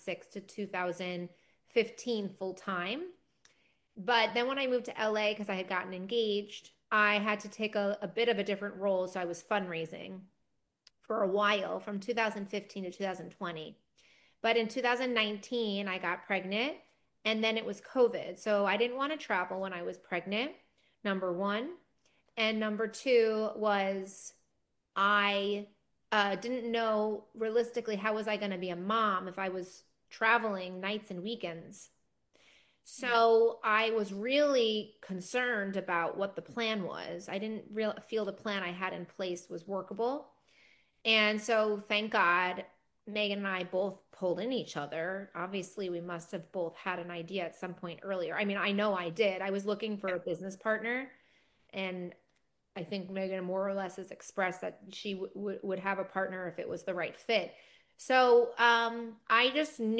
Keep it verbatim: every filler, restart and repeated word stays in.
six to two thousand fifteen full time. But then when I moved to L A, because I had gotten engaged, I had to take a, a bit of a different role. So I was fundraising for a while from two thousand fifteen to two thousand twenty. But in two thousand nineteen, I got pregnant and then it was COVID. So I didn't want to travel when I was pregnant, number one. And number two was I uh, didn't know realistically how was I going to be a mom if I was traveling nights and weekends. So I was really concerned about what the plan was. I didn't real feel the plan I had in place was workable. And so thank God Megan and I both pulled in each other. Obviously, we must have both had an idea at some point earlier. I mean, I know I did. I was looking for a business partner, and I think Megan more or less has expressed that she w would have a partner if it was the right fit. So um, I just knew.